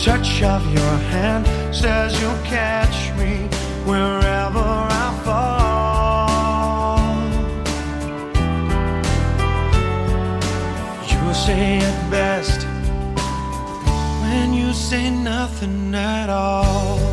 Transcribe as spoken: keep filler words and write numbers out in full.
touch of your hand says you'll catch me wherever I fall. You say it best when you say nothing at all.